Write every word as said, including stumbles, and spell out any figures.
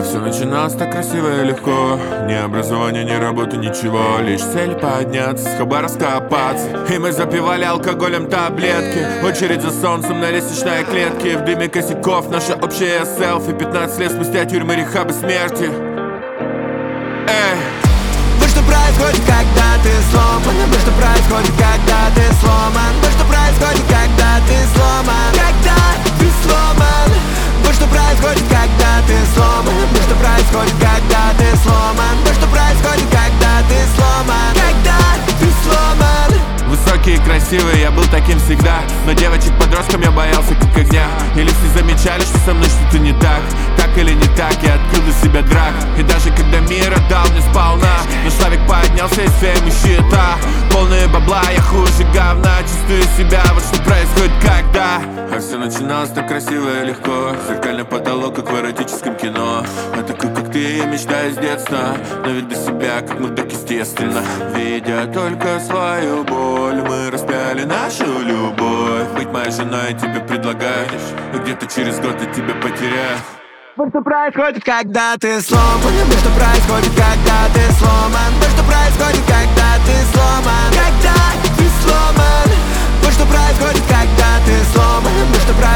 Все начиналось так красиво и легко. Ни образования, ни работы, ничего. Лишь цель подняться, с хаба раскопаться. И мы запивали алкоголем таблетки. Очередь за солнцем на лестничной клетке. В дыме косяков наше общее селфи. Пятнадцать лет спустя тюрьмы, рехабы, смерти. Эй! Вот что происходит, когда ты сломан. Вот что происходит, когда ты сломан. Вот что происходит, когда ты сломан. Когда ты сломан. Вот что происходит, когда ты сломан. Вот что происходит, когда ты сломан. Вот что происходит, когда ты сломан. Когда ты сломан. Высокий и красивый, я был таким всегда. Но девочек-подростком я боялся как огня. Или все замечали, что со мной что-то не так. Так или не так, я открыл для себя драк. И даже когда мир отдал мне сполна, но Славик поднялся из фейм и щита. Полные бабла, я хуже говна. Чувствую себя, вот что происходит когда. А все начиналось так красиво и легко. Зеркальный потолок, как в эротическом кино. А такой, как ты, я мечтаю с детства. Но ведь до себя, как мудак, естественно. Видя только свою боль, мы распяли нашу любовь. Быть моей женой тебе предлагаю. И где-то через год я тебя потеряю. Вот что происходит, когда ты сломан. Вот что происходит, когда ты сломан. Вот что происходит, когда ты сломан. Когда ты сломан. Вот что происходит, когда ты сломан. Вот что происходит